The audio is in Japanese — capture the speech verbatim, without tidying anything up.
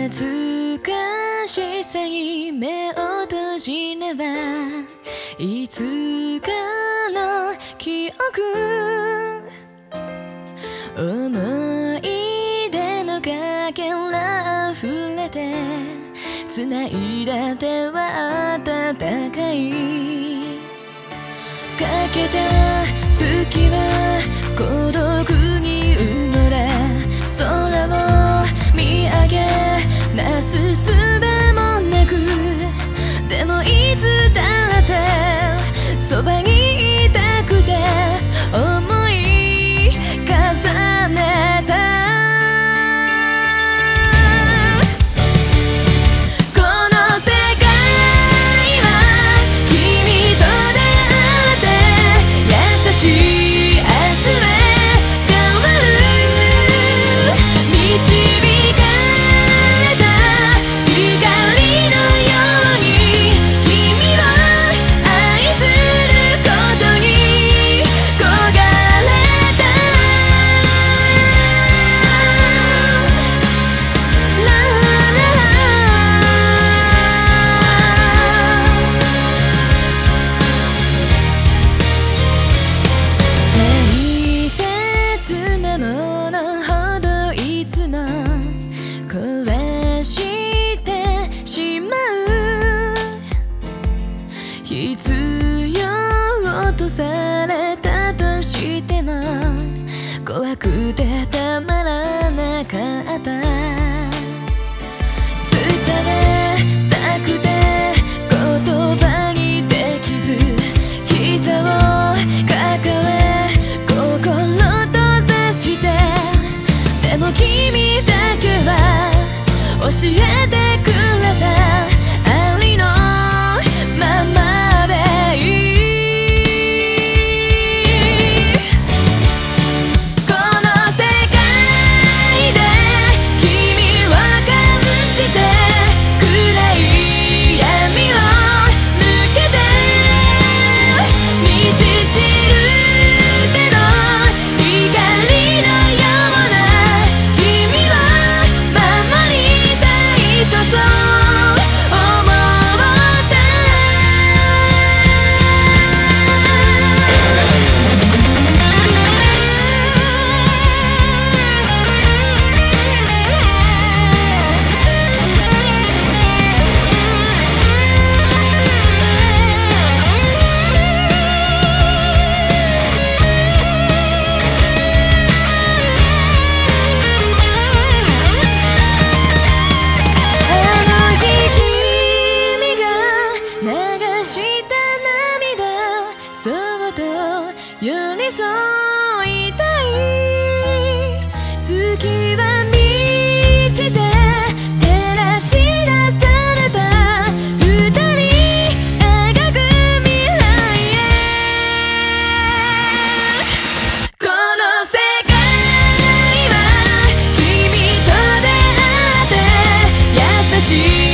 懐かしさに目を閉じればいつかの記憶思い出のかけら溢れて繋いだ手は温かいかけた月は孤独に埋もれ空を見上げなすすべもなくでもいつだってそばにいたくて思い重ねたこの世界は君と出会って優しい明日へ変わる導かれた光のように君を愛することに焦がれたラララ大切なものほどいつも壊してしまう必要とされたとしても怖くてたまらなかった伝えたくて言葉にできず膝を抱え心閉ざしてでも君だけは教えてくれたありのままでいいこの世界で君を感じて暗い闇を抜けて道しるべの光のような君を守りたいとそう思ったあの日君が流した涙そっと寄り添いたい月は満ちて照らし出された二人描く未来へこの世界は君と出会って優しい